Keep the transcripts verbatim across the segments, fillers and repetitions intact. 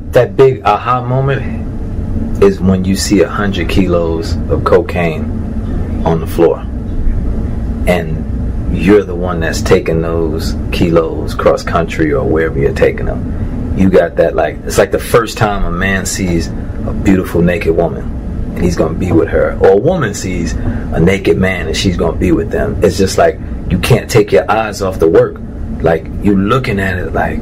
that big aha moment is when you see a hundred kilos of cocaine on the floor, and you're the one that's taking those kilos cross country or wherever you're taking them. You got that, like, it's like the first time a man sees a beautiful naked woman and he's gonna be with her, or a woman sees a naked man and she's gonna be with them. It's just like you can't take your eyes off the work. Like, you looking at it like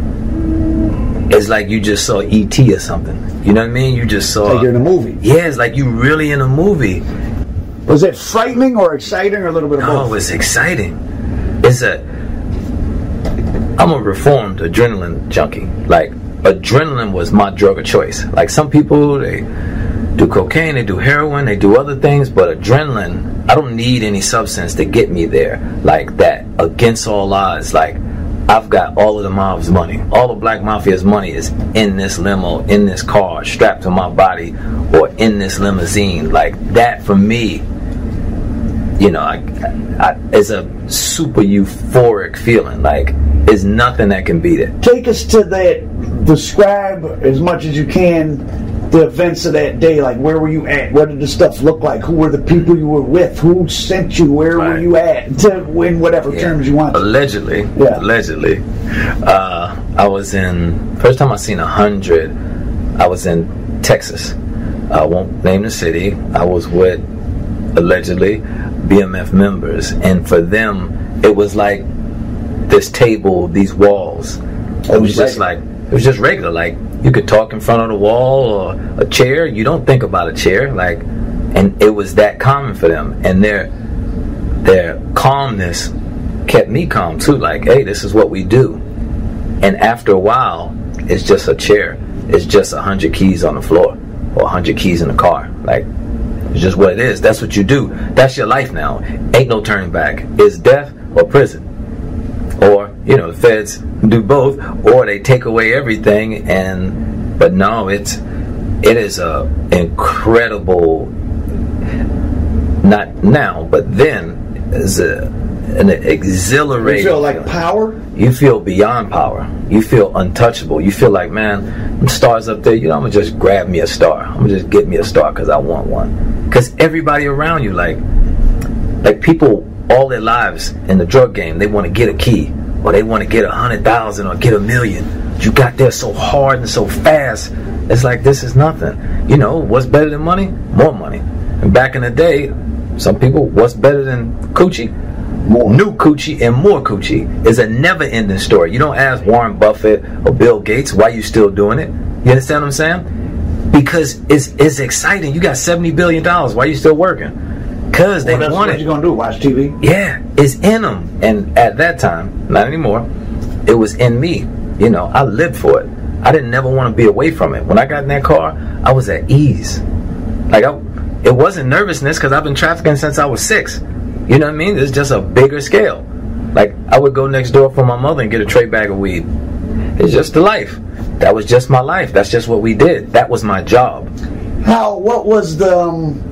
it's like you just saw E T or something. You know what I mean? You just saw, like you're in a movie. Yeah, it's like you really in a movie. Was it frightening or exciting or a little bit of both? No, it's exciting. It's a I'm a reformed adrenaline junkie. Like, adrenaline was my drug of choice. Like, some people, they do cocaine, they do heroin, they do other things, but adrenaline, I don't need any substance to get me there like that. Against all odds, like, I've got all of the mob's money. All the Black Mafia's money is in this limo, in this car, strapped to my body, or in this limousine. Like, that for me, you know, I, I, it's a super euphoric feeling. Like, there's nothing that can beat it. Take us to that, describe as much as you can the events of that day. Like, where were you at? What did the stuff look like? Who were the people you were with? Who sent you? Where right. were you at? To in whatever yeah. terms you want. Allegedly, yeah. allegedly, uh, I was in. First time I seen a hundred, I was in Texas. I won't name the city. I was with, allegedly, B M F members, and for them, it was like this table, these walls. It was just like, it was just regular. Like, you could talk in front of the wall or a chair. You don't think about a chair, like, and it was that common for them. And their their calmness kept me calm too. Like, hey, this is what we do. And after a while, it's just a chair. It's just a hundred keys on the floor or a hundred keys in the car. Like, it's just what it is. That's what you do. That's your life now. Ain't no turning back. It's death or prison. Or, you know, the feds do both, or they take away everything. And but no, it's it is a incredible, not now, but then, is a an exhilarating. You feel like power? You feel beyond power. You feel untouchable. You feel like, man, them stars up there, you know, I'm gonna just grab me a star. I'm gonna just get me a star because I want one. Because everybody around you, like, like people all their lives in the drug game, they want to get a key, or they want to get a hundred thousand, or get a million. You got there so hard and so fast. It's like, this is nothing. You know, what's better than money? More money. And back in the day, some people, what's better than coochie? More. New coochie and more coochie. Is a never-ending story. You don't ask Warren Buffett or Bill Gates why you still doing it. You understand what I'm saying? Because it's it's exciting. You got seventy billion dollars. Why you still working? Because they well, want it. What you gonna do? Watch T V? Yeah, it's in them. And at that time, not anymore, it was in me. You know, I lived for it. I didn't never want to be away from it. When I got in that car, I was at ease. Like, I, it wasn't nervousness because I've been trafficking since I was six. You know what I mean? It's just a bigger scale. Like, I would go next door for my mother and get a tray bag of weed. It's just the life. That was just my life. That's just what we did. That was my job. How, what was the... Um,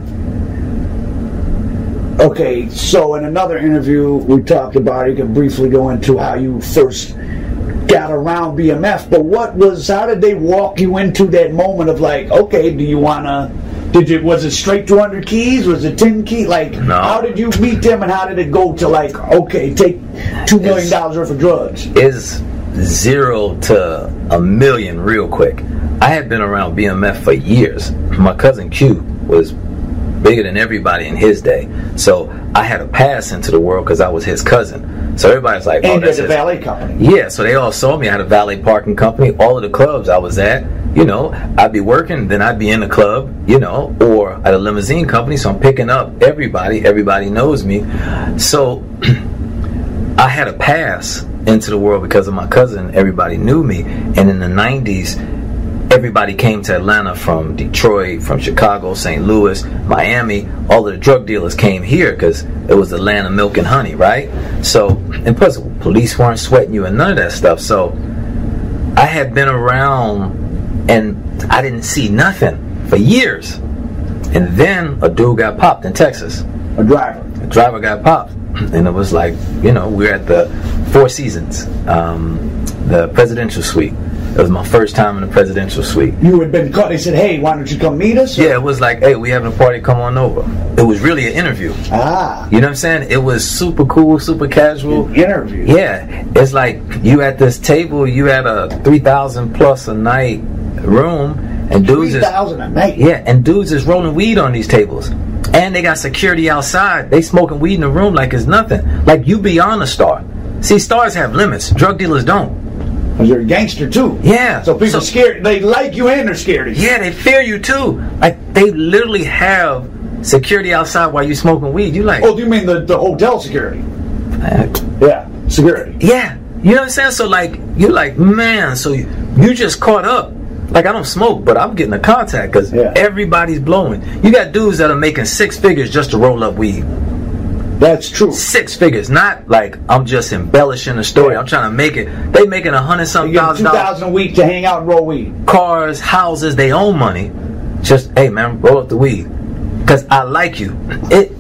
okay, so in another interview we talked about, you can briefly go into how you first got around B M F, but what was, how did they walk you into that moment of like, okay, do you want to, did you, was it straight two hundred keys? Was it ten keys? Like, no. How did you meet them and how did it go to like, okay, take two million dollars worth of drugs? It's zero to a million real quick. I had been around B M F for years. My cousin Q was bigger than everybody in his day. So I had a pass into the world because I was his cousin. So everybody's like, oh, and that's a his valet company. Yeah, so they all saw me. I had a valet parking company. All of the clubs I was at, you know, I'd be working, then I'd be in the club, you know, or at a limousine company. So I'm picking up everybody. Everybody knows me. So I had a pass into the world because of my cousin. Everybody knew me. And in the nineties, everybody came to Atlanta from Detroit, from Chicago, Saint Louis, Miami. All of the drug dealers came here because it was the land of milk and honey, right? So, and plus, police weren't sweating you and none of that stuff. So, I had been around and I didn't see nothing for years. And then a dude got popped in Texas. A driver. A driver got popped. And it was like, you know, we're at the Four Seasons, um, the presidential suite. It was my first time in the presidential suite. You had been caught. They said, "Hey, why don't you come meet us?" Or? Yeah, it was like, "Hey, we having a party. Come on over." It was really an interview. Ah, you know what I'm saying? It was super cool, super casual. An interview. Yeah, it's like you at this table. You at a three thousand plus a night room, and dudes three thousand a night. Yeah, and dudes is rolling weed on these tables. And they got security outside. They smoking weed in the room like it's nothing. Like you beyond a star. See, stars have limits. Drug dealers don't. Because you're a gangster too. Yeah. So people so, are scared. They like you and they're scared of you. Yeah, they fear you too. Like they literally have security outside while you smoking weed. You like? Oh, do you mean the, the hotel security? Uh, yeah, security. Yeah. You know what I'm saying? So like you're like, man. So you, you just caught up. Like, I don't smoke, but I'm getting a contact because yeah. everybody's blowing. You got dudes that are making six figures just to roll up weed. That's true. Six figures. Not like I'm just embellishing the story. Yeah. I'm trying to make it. They making a hundred something thousand dollars. two thousand a week to hang out and roll weed. Cars, houses, they own money. Just, hey, man, roll up the weed. Because I like you. It,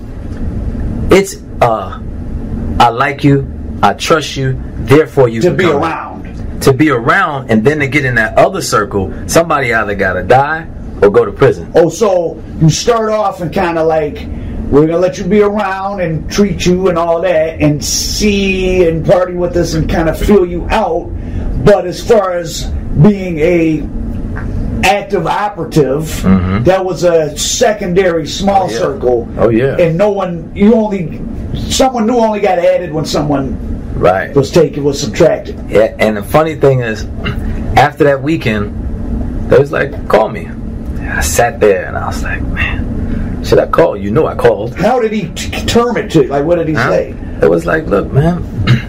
It's, uh, I like you. I trust you. Therefore, you to can be come around. To be around, and then to get in that other circle, somebody either gotta die or go to prison. Oh, so you start off and kind of like, we're gonna let you be around and treat you and all that, and see and party with us and kind of feel you out. But as far as being a active operative, mm-hmm. that was a secondary small oh, yeah. circle. Oh yeah. And no one, you only, someone new only got added when someone. Right. Was taken, was subtracted. Yeah, and the funny thing is, after that weekend, they was like, call me. I sat there and I was like, man, should I call? You know I called. How did he t- term it to you? Like, what did he huh? say? It was like, look, man,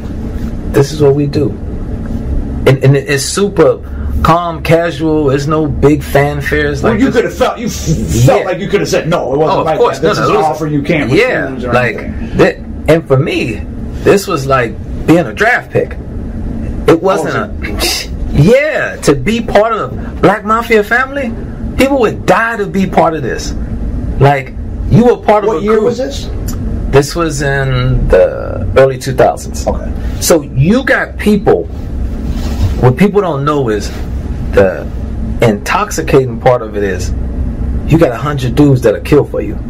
this is what we do. And, and it's super calm, casual. There's no big fanfare. It's like well, you could have felt, you f- felt yeah. like you could have said, no, it wasn't oh, of like course. that. This no, is no, an was, offer you can't yeah, refuse or like anything. That, and for me, this was like being a draft pick. It wasn't a yeah to be part of the Black Mafia family. People would die to be part of this. Like you were part of. What a year crew. was this? This was in the early two thousands. Okay. So you got people. What people don't know is the intoxicating part of it is you got a hundred dudes that'll kill for you.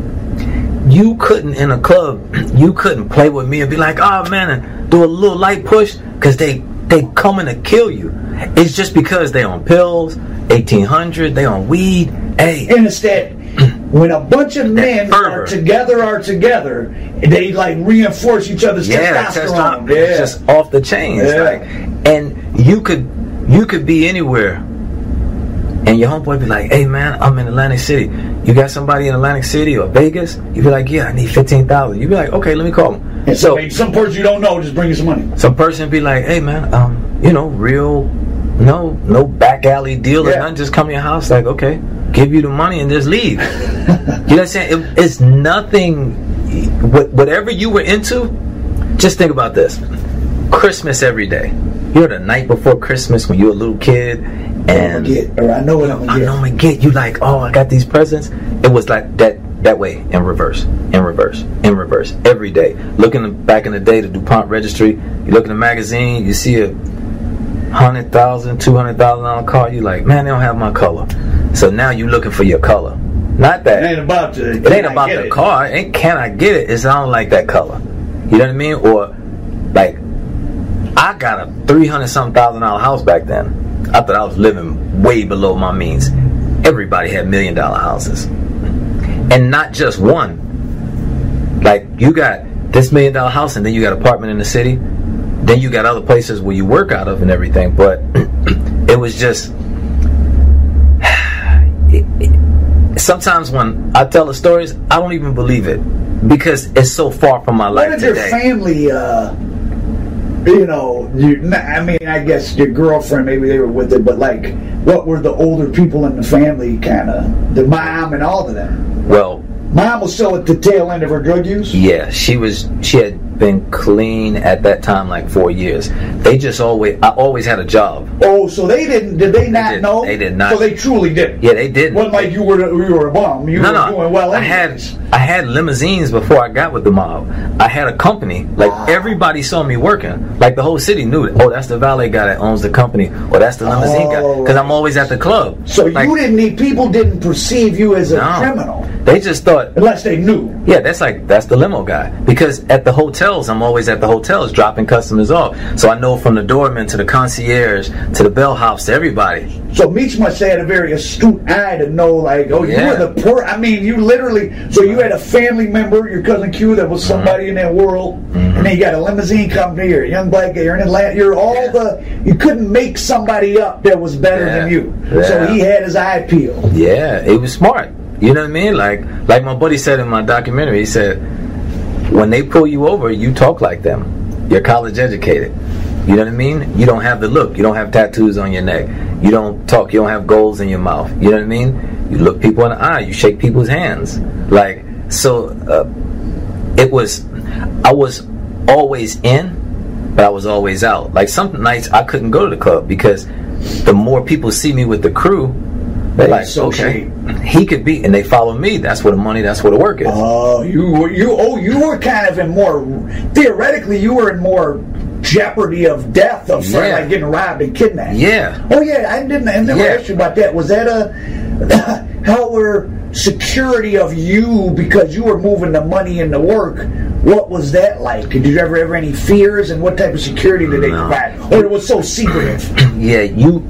You couldn't in a club, you couldn't play with me and be like, oh man, and do a little light push, because they they coming to kill you. It's just because they on pills, eighteen hundred, they on weed. Hey, and instead, when a bunch of men are together, are together, they like reinforce each other's yeah, testosterone. testosterone. Yeah, it's just off the chains. Yeah. Like, and you could you could be anywhere, and your homeboy be like, hey man, I'm in Atlantic City. You got somebody in Atlantic City or Vegas? You be like, yeah, I need fifteen thousand. You be like, okay, let me call them. And so, so some person you don't know just bring you some money. Some person be like, hey man, um, you know, real, no, no back alley deal or yeah. nothing. Just come to your house, like, okay, give you the money and just leave. You know what I'm saying? It, it's nothing. Whatever you were into, just think about this: Christmas every day. You're the night before Christmas when you're a little kid. And get, or I know what I'm gonna I get. know I'm gonna get. You like, oh, I got these presents. It was like that that way in reverse, in reverse, in reverse every day. Looking back in the day, the DuPont registry. You look in the magazine, you see a hundred thousand, two hundred thousand dollar car. You like, man, they don't have my color. So now you looking for your color. Not that it ain't about the. It ain't about the it? car. It ain't can I get it? It's I don't like that color. You know what I mean? Or like, I got a three hundred something thousand dollar house back then. I thought I was living way below my means. Everybody had million dollar houses. And not just one. Like, you got this million dollar house and then you got an apartment in the city. Then you got other places where you work out of and everything. But it was just... It, it, sometimes when I tell the stories, I don't even believe it. Because it's so far from my life today. What did your family... Uh You know, you, I mean, I guess your girlfriend, maybe they were with it, but like, what were the older people in the family, kind of, the mom and all of them? Well, mom was still at the tail end of her drug use? Yeah, she was, she had been clean at that time like four years. They just always, I always had a job. Oh, so they didn't, did they not they know? They did not. So they truly didn't? Yeah, they didn't. Wasn't like you were, you were a bum. You no, were no. doing well I had, anyways. I had limousines before I got with the mob. I had a company. Like, wow. everybody saw me working. Like, the whole city knew it. Oh, that's the valet guy that owns the company. Or that's the limousine oh. guy. Because I'm always at the club. So like, you didn't need, people didn't perceive you as a no. criminal. They just thought, unless they knew. Yeah, that's like, that's the limo guy. Because at the hotels, I'm always at the hotels dropping customers off. So I know from the doorman to the concierge to the bellhops to everybody. So Meech must have had a very astute eye to know, like, oh, yeah. you were the poor. I mean, you literally, so you had a family member, your cousin Q, that was somebody mm-hmm. in that world, mm-hmm. and then you got a limousine company, you're a young black guy, you're in Atlanta, you're all yeah. the, you couldn't make somebody up that was better yeah. than you. Yeah. So he had his eye peeled. Yeah, it was smart. You know what I mean? Like, like my buddy said in my documentary, he said, when they pull you over, you talk like them. You're college educated. You know what I mean? You don't have the look. You don't have tattoos on your neck. You don't talk. You don't have goals in your mouth. You know what I mean? You look people in the eye. You shake people's hands. Like, so uh, it was, I was always in, but I was always out. Like, some nights I couldn't go to the club because the more people see me with the crew, they're like, okay, he could be, and they follow me. That's where the money, that's where the work is. Oh, uh, you were, you, oh, you were kind of in more, theoretically, you were in more jeopardy of death, of yeah. like getting robbed and kidnapped. Yeah. Oh, yeah, I didn't, I never yeah. asked you about that. Was that a, how were security of you, because you were moving the money and the work, what was that like? Did you ever have any fears, and what type of security did they no. provide? Or it was so secretive? Yeah, you...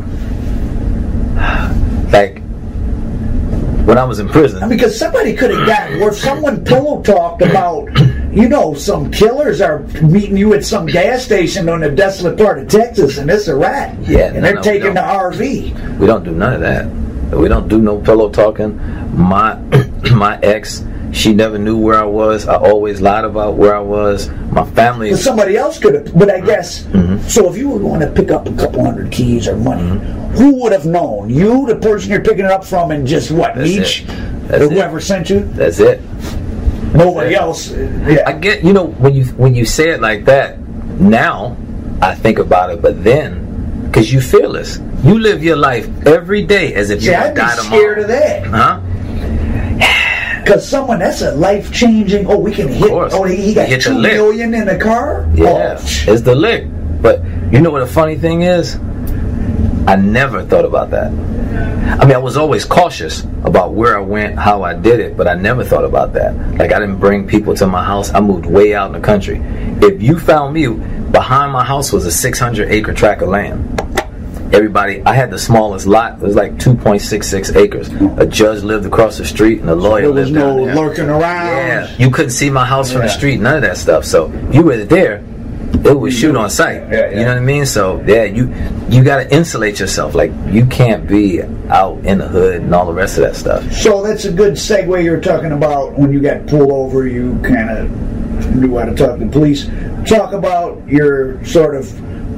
Like, when I was in prison... I mean, because somebody could have gotten, or someone pillow talked about, you know, some killers are meeting you at some gas station on a desolate part of Texas, and it's a rat. Yeah, and no, they're no, taking the R V. We don't do none of that. We don't do no pillow talking. My my ex, she never knew where I was. I always lied about where I was. My family... But somebody else could have, but I guess, mm-hmm. so if you were going to pick up a couple hundred keys or money, mm-hmm. who would have known? You, the person you're picking it up from, and just what, That's Meech? That's or whoever it. sent you? That's it. Nobody else. Yeah. I get, you know, when you when you say it like that, now I think about it, but then, because you fearless. You live your life every day as if See, you're going I'd to die be tomorrow. scared of that. Huh? Because someone, that's a life-changing, oh, we can hit, oh, he got hit two million in the car? Yeah, oh. it's the lick. But you know what the funny thing is? I never thought about that. I mean, I was always cautious about where I went, how I did it, but I never thought about that. Like, I didn't bring people to my house. I moved way out in the country. If you found me, behind my house was a six hundred acre tract of land. Everybody, I had the smallest lot. It was like two point six six acres. A judge lived across the street, and a lawyer lived there. There was no lurking around. Yeah, you couldn't see my house from yeah. the street. None of that stuff. So you were there. It was shoot on sight. Yeah, yeah. You know what I mean? So yeah, you you got to insulate yourself. Like, you can't be out in the hood and all the rest of that stuff. So that's a good segue. You were talking about when you got pulled over, you kind of knew how to talk to the police. Talk about your sort of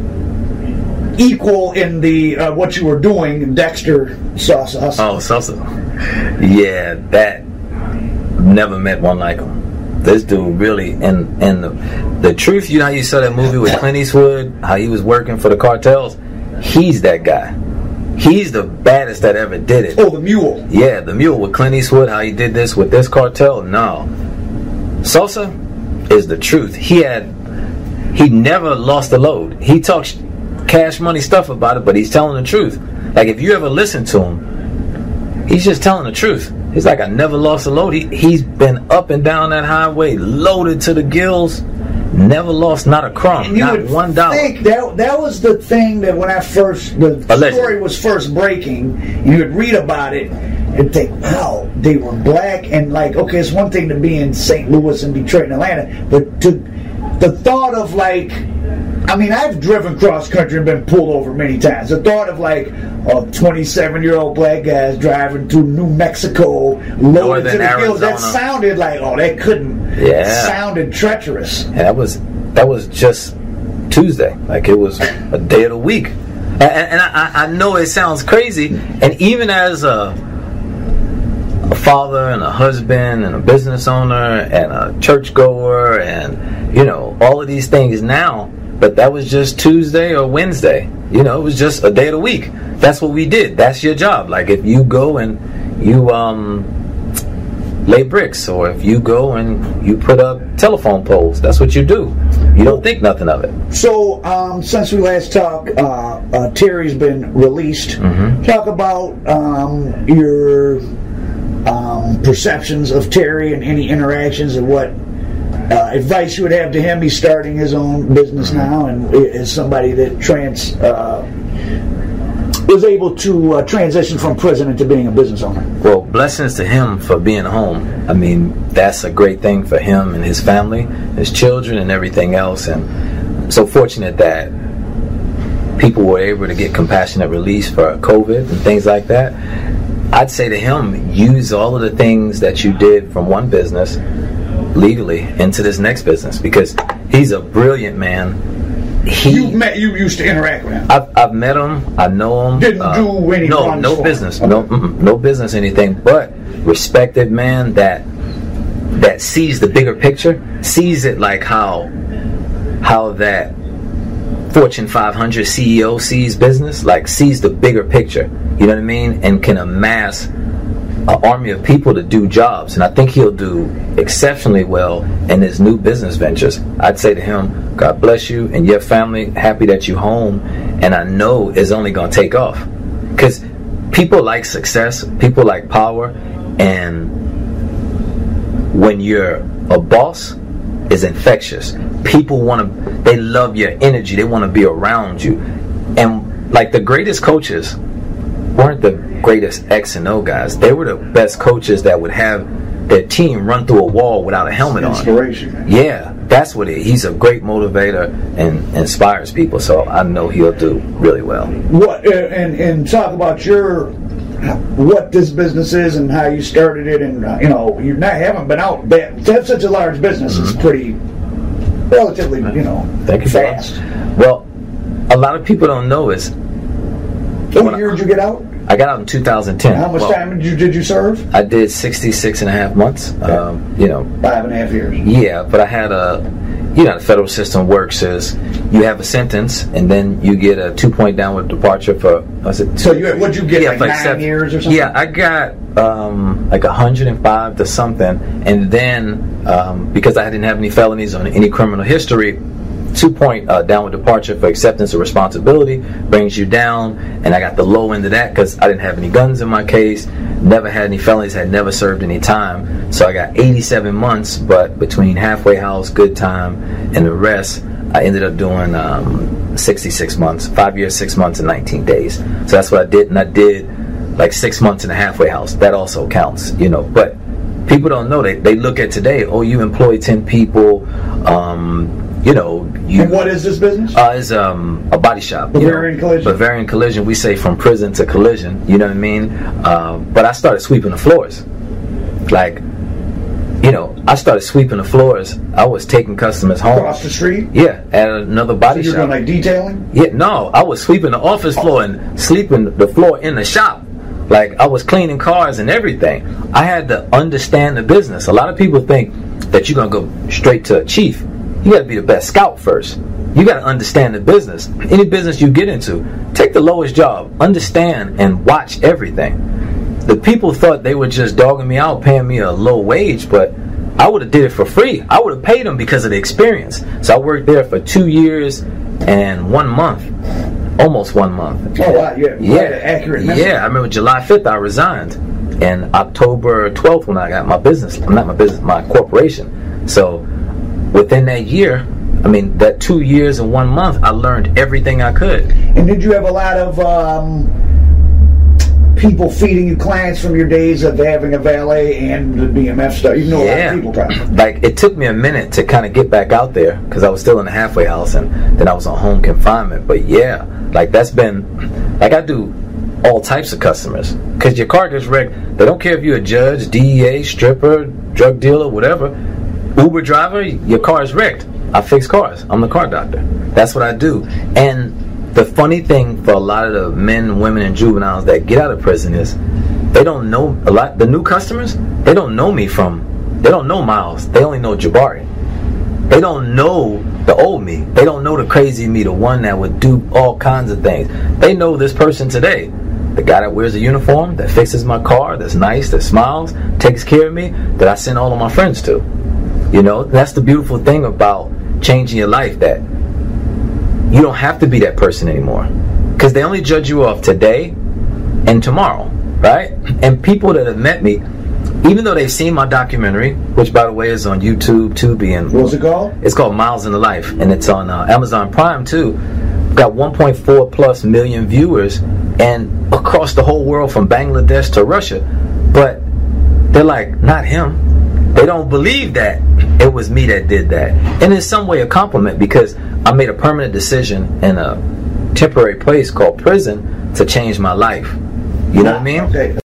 equal in the uh, what you were doing, Dexter Sosa. Oh, Sosa. Yeah, that never met one like him. This dude really, and and the, the truth, you know how you saw that movie with Clint Eastwood, how he was working for the cartels? He's that guy. He's the baddest that ever did it. Oh, the mule. Yeah, the mule with Clint Eastwood, how he did this with this cartel. No. Sosa is the truth. He had, he never lost a load. He talks cash money stuff about it, but he's telling the truth. Like, if you ever listen to him, he's just telling the truth. He's like, I never lost a load. He, he's been up and down that highway, loaded to the gills, never lost not a crumb, and you not would one dollar. Think that that was the thing that when I first the Allegedly. story was first breaking, you would read about it and think, wow, they were black, and like, okay, it's one thing to be in Saint Louis and Detroit and Atlanta, but to the thought of like, I mean, I've driven cross country and been pulled over many times. The thought of like a twenty-seven-year-old black guys driving through New Mexico, loaded to the gills, that sounded like, oh, that couldn't. Yeah, it sounded treacherous. Yeah, that was that was just Tuesday. Like, it was a day of the week, and, and I, I know it sounds crazy. And even as a a father and a husband and a business owner and a churchgoer and, you know, all of these things now, but that was just Tuesday or Wednesday. You know, it was just a day of the week. That's what we did. That's your job. Like if you go and you um, lay bricks, or if you go and you put up telephone poles, that's what you do. You don't think nothing of it. So, um, since we last talked, uh, uh, Terry's been released. Mm-hmm. Talk about um, your um, perceptions of Terry and any interactions and what uh, advice you would have to him. He's starting his own business mm-hmm. now, and is somebody that trans uh, was able to uh, transition from prison into being a business owner. Well, blessings to him for being home. I mean, that's a great thing for him and his family, his children, and everything else. And so fortunate that people were able to get compassionate release for COVID and things like that. I'd say to him, use all of the things that you did from one business legally into this next business, because he's a brilliant man. He, you met, you used to interact with him. I've, I've met him. I know him. Didn't uh, do any no, no business, okay. no, no business, anything. But respected man that that sees the bigger picture, sees it like how how that Fortune five hundred C E O sees business, like sees the bigger picture. You know what I mean? And can amass an army of people to do jobs. And I think he'll do exceptionally well in his new business ventures. I'd say to him, God bless you and your family. Happy that you're home. And I know it's only going to take off. Because people like success. People like power. And when you're a boss, it's infectious. People want to, they love your energy. They want to be around you. And like the greatest coaches weren't the greatest X and O guys. They were the best coaches that would have their team run through a wall without a helmet Inspiration, on. Man. Yeah, that's what it is. He's a great motivator and inspires people, so I know he'll do really well. What and and talk about your what this business is and how you started it, and uh, you know you not haven't been out that to have such a large business mm-hmm. is pretty relatively you know Thank you fast. Well, a lot of people don't know is. What year did you get out? I got out in two thousand ten. How much well, time did you did you serve? I did sixty-six and a half months. Okay. Um, you know, five and a half years. Yeah, but I had a, you know, the federal system works is you have a sentence and then you get a two point downward departure for. Was it? So you what'd you get? Yeah, like nine seven, years or something? Yeah, I got um, like a hundred and five to something, and then um, because I didn't have any felonies on any criminal history. Two-point uh, downward departure for acceptance of responsibility brings you down, and I got the low end of that because I didn't have any guns in my case, never had any felonies, had never served any time. So I got eighty-seven months, but between halfway house, good time, and the rest, I ended up doing um, sixty-six months, five years, six months, and nineteen days. So that's what I did, and I did like six months in a halfway house. That also counts, you know. But people don't know. They they look at today. Oh, you employ ten people. Um, You know, you, and what is this business? Uh, it's um, a body shop. Bavarian you know? Collision. Bavarian Collision. We say from prison to collision. You know what I mean? Uh, but I started sweeping the floors. Like, you know, I started sweeping the floors. I was taking customers home. Across the street? Yeah, at another body so you're shop. Doing like detailing? Yeah, no, I was sweeping the office floor and sleeping the floor in the shop. Like, I was cleaning cars and everything. I had to understand the business. A lot of people think that you're going to go straight to a chief. You got to be the best scout first. You got to understand the business. Any business you get into, take the lowest job, understand and watch everything. The people thought they were just dogging me out, paying me a low wage, but I would have did it for free. I would have paid them because of the experience. So I worked there for two years and one month, almost one month. Oh wow, yeah, yeah, accurate. Message. Yeah, I remember July fifth I resigned, and October twelfth when I got my business, not my business, my corporation. So within that year, I mean, that two years and one month, I learned everything I could. And did you have a lot of um, people feeding you clients from your days of having a valet and the B M F stuff? You know yeah. a lot of people probably. Like, it took me a minute to kind of get back out there because I was still in the halfway house and then I was on home confinement. But yeah, like that's been, like I do all types of customers because your car gets wrecked. They don't care if you're a judge, D E A, stripper, drug dealer, whatever. Uber driver, your car is wrecked. I fix cars. I'm the car doctor. That's what I do. And the funny thing for a lot of the men, women, and juveniles that get out of prison is they don't know a lot. The new customers, they don't know me from, they don't know Miles. They only know Jabari. They don't know the old me. They don't know the crazy me, the one that would do all kinds of things. They know this person today. The guy that wears a uniform, that fixes my car, that's nice, that smiles, takes care of me, that I send all of my friends to. You know, that's the beautiful thing about changing your life, that you don't have to be that person anymore. Because they only judge you off today and tomorrow, right? And people that have met me, even though they've seen my documentary, which by the way is on YouTube, Tubi, and what's it called? It's called Miles in the Life, and it's on uh, Amazon Prime too. Got one point four plus million viewers, and across the whole world from Bangladesh to Russia. But they're like, not him. They don't believe that it was me that did that. And in some way a compliment, because I made a permanent decision in a temporary place called prison to change my life. You know what I mean? Okay.